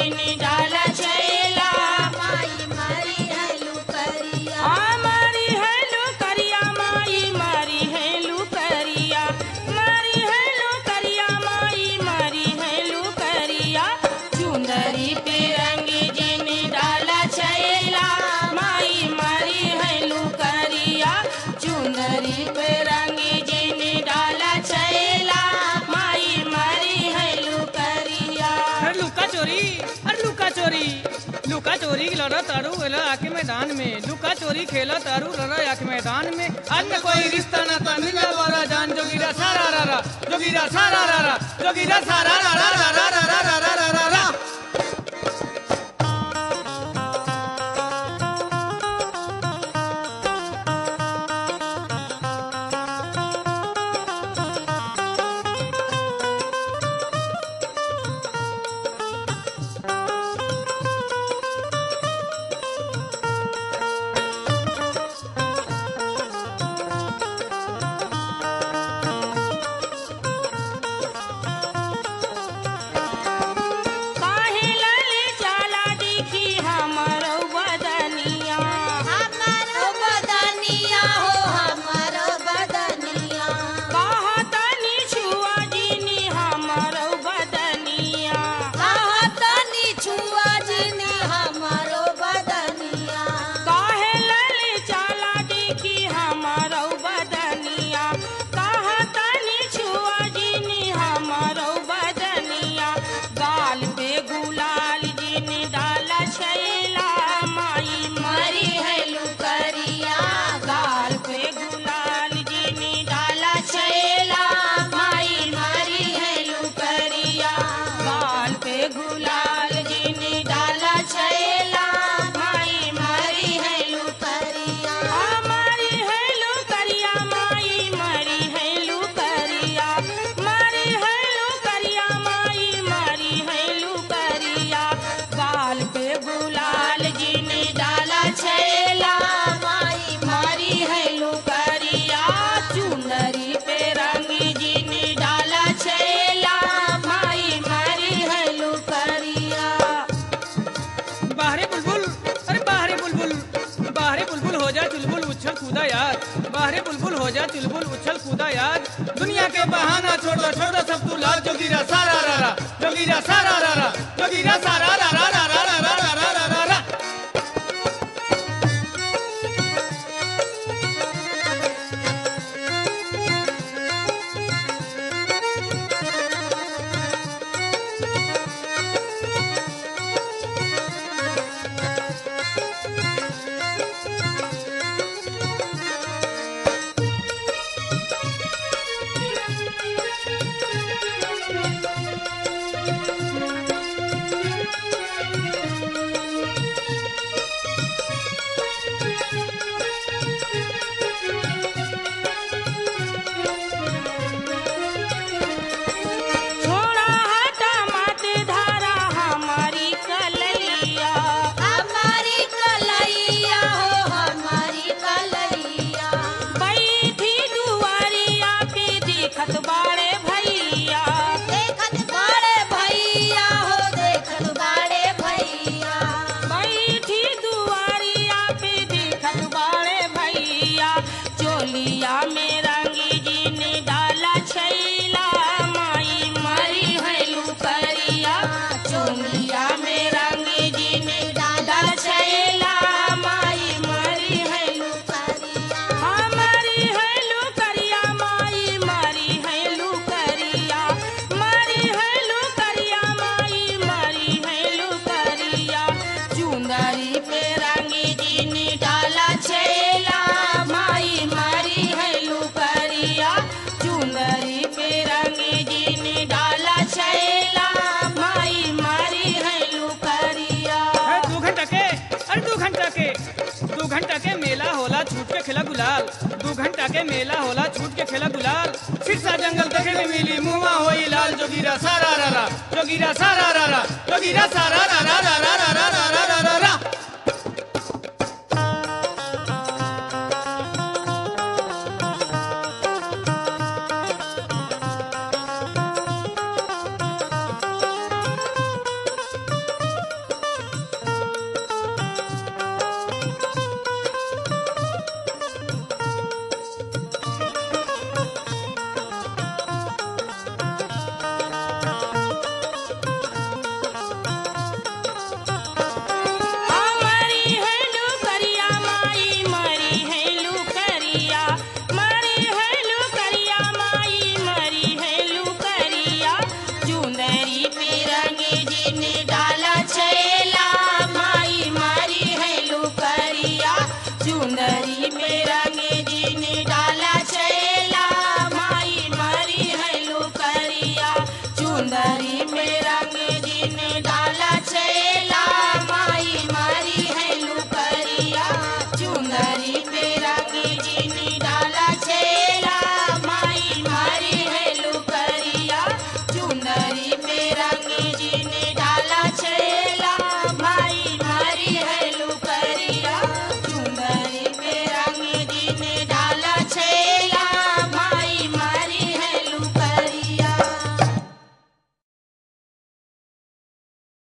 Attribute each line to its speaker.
Speaker 1: जिन डाला छैला
Speaker 2: माई मारी है लुकरिया
Speaker 1: मारी है लुकरिया माई मारी है लुकरिया मारी है लुकरिया माई मारी है लुकरिया चुंदरी पे रंग जिन डाला छैला माई मारी है लुकरिया चुंदरी पे रंग जिन डाला छैला माई मारी है लुकरिया
Speaker 3: अरे लुका चोरी लुका चोरी लड़ा तारू वेला आके मैदान में लुका चोरी खेला तारू लड़ा आके मैदान में आज में कोई रिश्ता ना था मिला वाला जान जोगीरा सारा रा रा जोगीरा सारा रा रा जोगीरा सारा रा रा रा रा रा रा रा रा रा रा
Speaker 1: काहे लले जाला देखी हमरो बदनिया
Speaker 2: हमारो बदनिया हो हमारो बदनिया
Speaker 1: कहा तनी छुआ जीनी हमरो बदनिया
Speaker 2: कहतनी छुआ जिनी हमारो बदनिया
Speaker 1: काहे लले जाला देखी हमरो बदनिया कहा तनी छुआ जीनी हमरो बदनिया गाल पे गुलाल जीनी डाला छैला माई
Speaker 2: मारी है लुकरिया
Speaker 1: गाल पे गुलाल जीनी डाला छैला माई मारी है लुकरिया गाल पे गुलाल जीनी डाला छैला माई मारी है लुकरिया मारी है लुकरिया माई मारी है लुकरिया मारी है लुकरिया माई मारी है लुकरिया गाल पे गुलाल जीनी डाला छैला माई मारी है लुकरिया चुनरी पे रंग जीनी डाला छैला माई मारी है लुकरिया
Speaker 3: बाहरी बुलबुल अरे बाहरी बुलबुल हो जा चुलबुल उछल कूदा याद बाहरी बुलबुल हो जा चुलबुल उछल कूदा याद दुनिया के बहाना छोड़ दो सब तू लाल जोगीरा सारा रा रा जोगीरा सारा रा रा जोगीरा सारा रा रा रा रा रा रा रा रा रा रा
Speaker 1: छोड़ा हटा मत धारा हमारी कलैया
Speaker 2: हमारी कलैया हो हमारी कलैया
Speaker 1: बैठी दुआरिया पे दिखत बाड़े भैया
Speaker 2: देखत बाड़े भैया हो देखत बाड़े भैया
Speaker 1: बैठी दुआरिया पे दिखत बाड़े भैया चोलिया में रंगी जीन डाला छैला माई मारी है लुकरिया चोलिया में रंगी जीन डाला छैला माई मारी है
Speaker 2: लुकरिया
Speaker 1: हमारी है लुकरिया माई मारी है लुकरिया मारी है लुकरिया माई मारी है लुकरिया चुंदरी पे रंगी जीन डाला छैला माई मारी है लुकरिया चुंदरी पे रंगी जीन डाला छैला माई मारी है लुकरिया
Speaker 3: अरे 2 घंटा के मेला होला छूट के खेला गुलाल 2 घंटा के मेला होला छूट के खेला गुलाल सिरसा जंगल देखे में मिली मुआ होई लाल जोगीरा सारा रा रा जोगीरा सारा रा रा जोगीरा सारा रा रा रा रा रा रा रा रा रा रा
Speaker 1: नीली